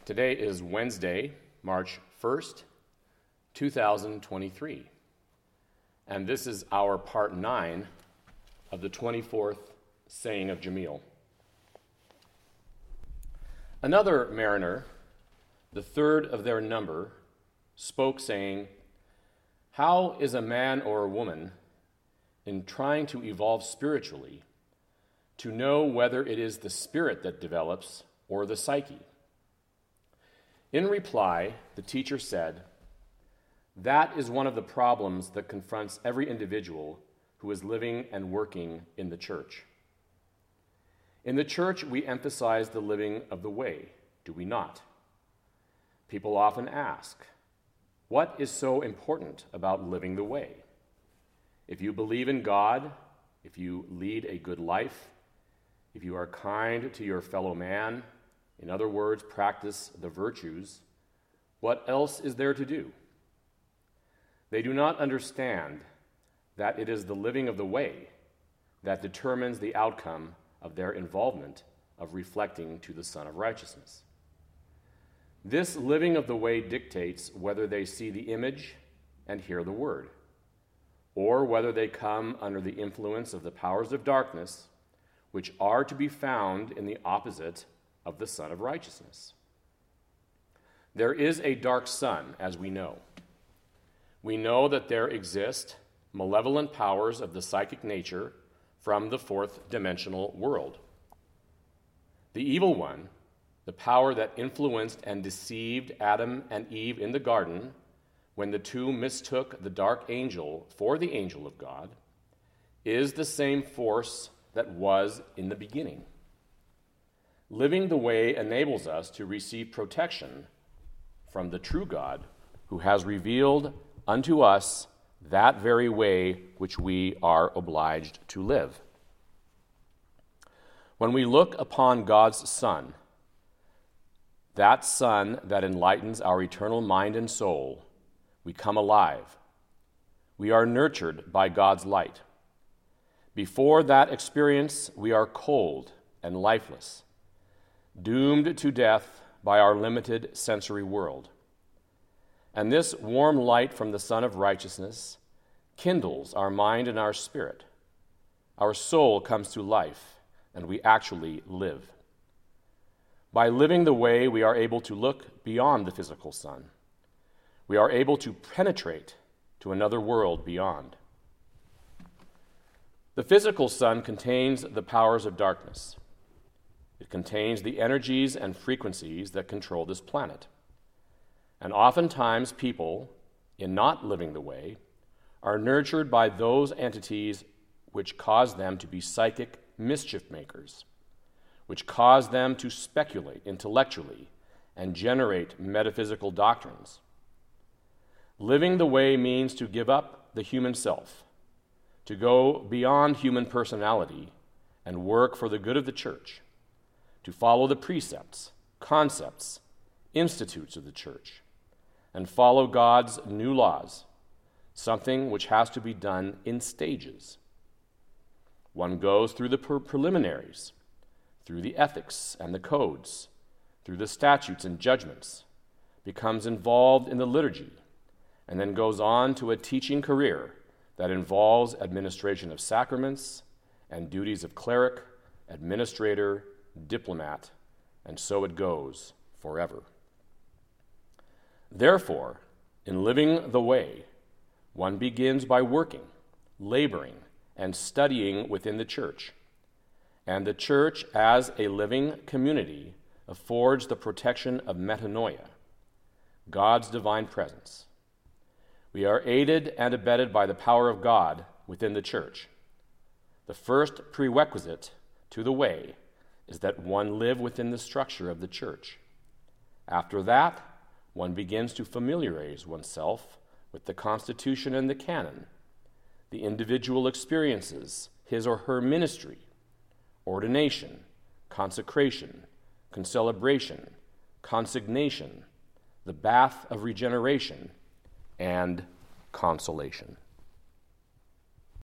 Today is Wednesday, March 1st, 2023, and this is our part 9 of the 24th saying of Jamil. Another mariner, the third of their number, spoke, saying, "How is a man or a woman, in trying to evolve spiritually, to know whether it is the spirit that develops or the psyche?" In reply, the teacher said, "That is one of the problems that confronts every individual who is living and working in the church. In the church, we emphasize the living of the way, do we not? People often ask, what is so important about living the way? If you believe in God, if you lead a good life, if you are kind to your fellow man, in other words, practice the virtues, what else is there to do? They do not understand that it is the living of the way that determines the outcome of their involvement of reflecting to the Son of Righteousness. This living of the way dictates whether they see the image and hear the word, or whether they come under the influence of the powers of darkness, which are to be found in the opposite of the Son of Righteousness. There is a dark sun, as we know. We know that there exist malevolent powers of the psychic nature from the fourth dimensional world. The evil one, the power that influenced and deceived Adam and Eve in the garden when the two mistook the dark angel for the angel of God, is the same force that was in the beginning. Living the way enables us to receive protection from the true God, who has revealed unto us that very way which we are obliged to live. When we look upon God's Son, that sun that enlightens our eternal mind and soul, we come alive. We are nurtured by God's light. Before that experience, we are cold and lifeless, doomed to death by our limited sensory world. And this warm light from the Son of Righteousness kindles our mind and our spirit. Our soul comes to life, and we actually live. By living the way, we are able to look beyond the physical sun. We are able to penetrate to another world beyond. The physical sun contains the powers of darkness. It contains the energies and frequencies that control this planet. And oftentimes people, in not living the way, are nurtured by those entities which cause them to be psychic mischief makers, which cause them to speculate intellectually and generate metaphysical doctrines. Living the way means to give up the human self, to go beyond human personality and work for the good of the church, to follow the precepts, concepts, institutes of the church, and follow God's new laws, something which has to be done in stages. One goes through the preliminaries, through the ethics and the codes, through the statutes and judgments, becomes involved in the liturgy, and then goes on to a teaching career that involves administration of sacraments and duties of cleric, administrator, diplomat, and so it goes forever. Therefore, in living the way, one begins by working, laboring, and studying within the church. And the church, as a living community, affords the protection of metanoia, God's divine presence. We are aided and abetted by the power of God within the church. The first prerequisite to the way is that one live within the structure of the church. After that, one begins to familiarize oneself with the constitution and the canon, the individual experiences, his or her ministry, ordination, consecration, concelebration, consignation, the bath of regeneration, and consolation.